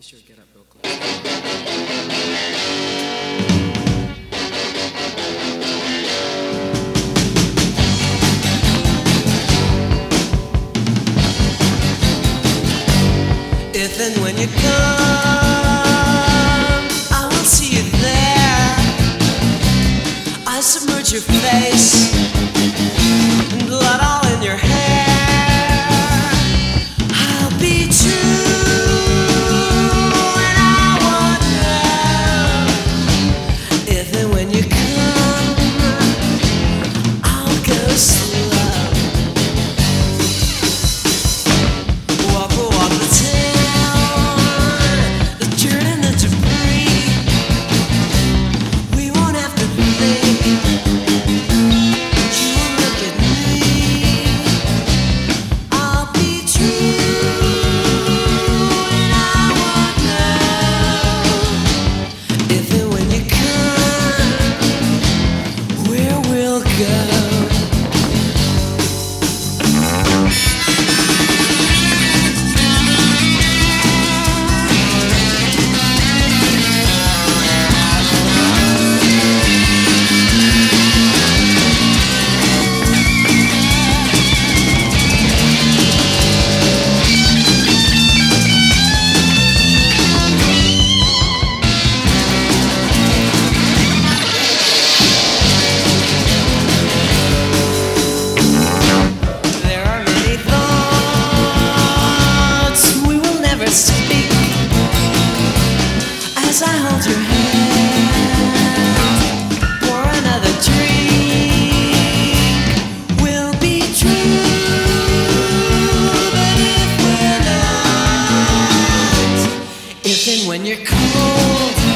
sure to get up real close. If and when you come, I will see you there. I submerge your face and blood all in your hair. I'll be true and I won't know. If and when you come, I'll go slow. Walk the town, the dirt and the debris. We won't have to think. You will look at me. I'll be true and I won't know. If and when you come, where we'll go. There are many thoughts we will never speak as I hold your hand. Pour another drink. We'll be true, but if we're not, if and when you're cold.